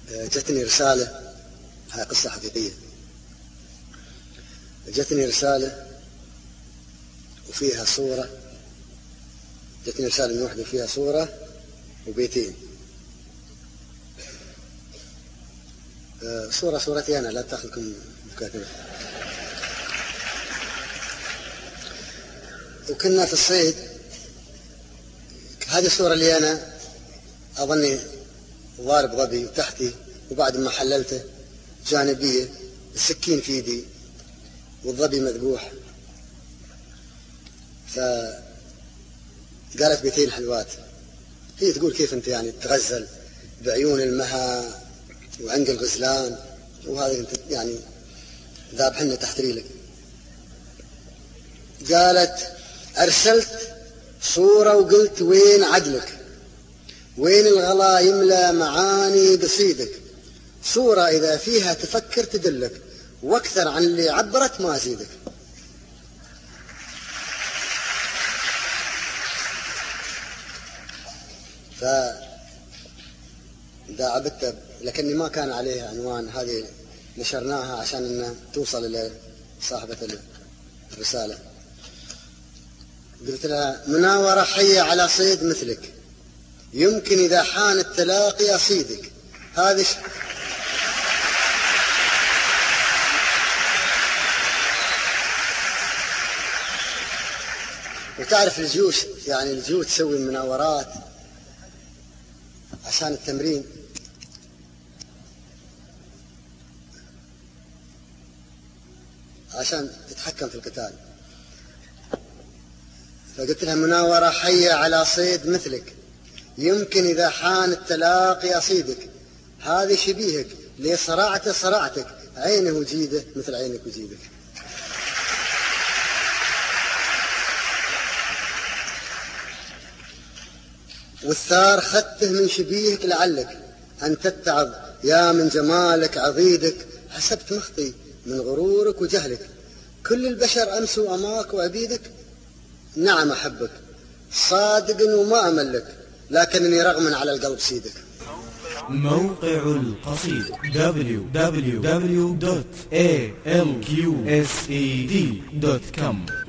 جتني رسالة، هاي قصة حقيقية. جتني رسالة وفيها صورة، جتني رسالة من واحدة فيها صورة وبيتين. صورتي أنا، لا تأخذكم مكاتبة. وكنا في الصيد. هذه الصورة اللي أنا أظني ضارب ظبي وتحتي، وبعد ما حللته جانبية السكين في يدي والظبي مذبوح. فقالت بيتين حلوات. هي تقول كيف أنت يعني تغزل بعيون المها وعنق الغزلان، وهذا أنت يعني ذابحنا تحت ريلك. قالت أرسلت صورة وقلت وين عدلك، وين الغلا يملى معاني قصيدك، صورة إذا فيها تفكر تدلك، واكثر عن اللي عبرت ما زيدك. فداعبت لكني ما كان عليها عنوان، هذه نشرناها عشان أنها توصل إلى صاحبة الرسالة. قلت لها مناورة حية على صيد مثلك، يمكن إذا حان التلاقي أصيدك. هذه وتعرف الجيوش، يعني الجيوش تسوي مناورات عشان التمرين. عشان تتحكم في القتال. فقلت لها مناورة حية على صيد مثلك، يمكن إذا حان التلاقي أصيدك. هذه شبيهك لي صرعتك، عينه وجيده مثل عينك وجيدك. والثار خدته من شبيهك لعلك أن تتعظ يا من جمالك عضيدك. حسبت مخطي من غرورك وجهلك، كل البشر أمسوا أماك وعبيدك. نعم أحبك صادق وما أملك، لكنني رغما على القلب سيدك. موقع القصيد www.alqsed.com